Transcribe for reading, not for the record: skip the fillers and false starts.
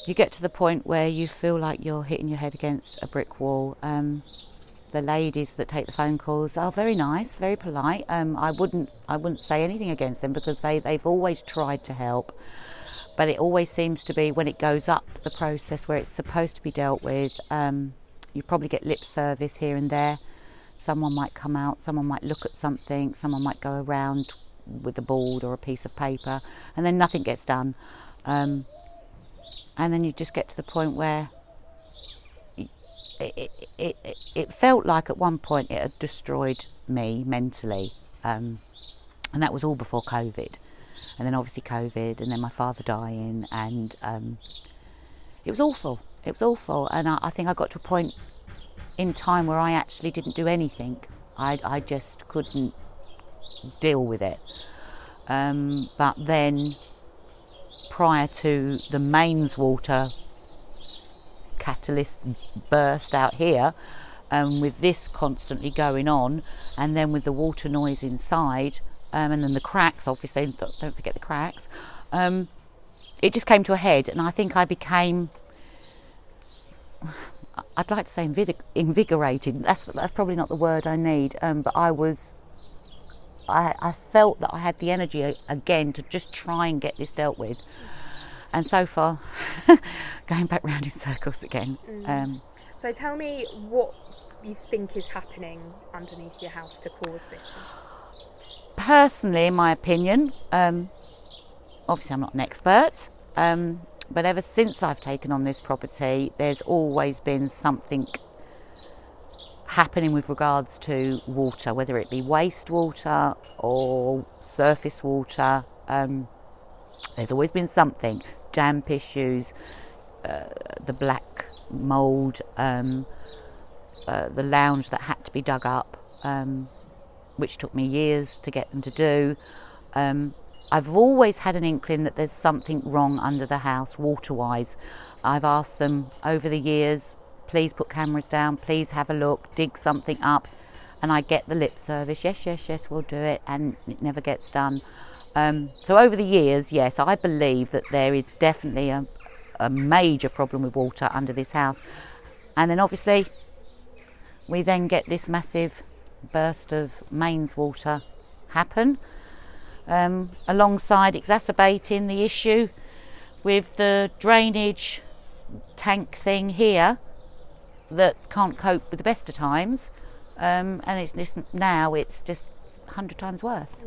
you get to the point where you feel like you're hitting your head against a brick wall. The ladies that take the phone calls are very nice, very polite. I wouldn't say anything against them because they've always tried to help. But it always seems to be when it goes up the process where it's supposed to be dealt with, you probably get lip service here and there. Someone might come out, someone might look at something, someone might go around with a board or a piece of paper, and then nothing gets done. And then you just get to the point where it felt like at one point it had destroyed me mentally. And that was all before COVID. And then obviously COVID, and then my father dying, and it was awful. It was awful. And I think I got to a point in time where I actually didn't do anything. I just couldn't deal with it. But then, prior to the mains water catalyst burst out here, with this constantly going on, and then with the water noise inside, and then the cracks, obviously, don't forget the cracks, it just came to a head, and I think I became, I'd like to say invigorated. That's probably not the word I need, but I felt that I had the energy again to just try and get this dealt with. And so far, going back round in circles again. So tell me what you think is happening underneath your house to cause this. Personally, in my opinion, obviously I'm not an expert, but ever since I've taken on this property, there's always been something happening with regards to water, whether it be wastewater or surface water. There's always been something. Damp issues, the black mould, the lounge that had to be dug up, which took me years to get them to do. I've always had an inkling that there's something wrong under the house water-wise. I've asked them over the years, please put cameras down, please have a look, dig something up, and I get the lip service, yes, we'll do it, and it never gets done. So over the years, yes, I believe that there is definitely a major problem with water under this house. And then obviously we then get this massive burst of mains water happen, alongside exacerbating the issue with the drainage tank thing here that can't cope with the best of times, and it's just 100 times worse.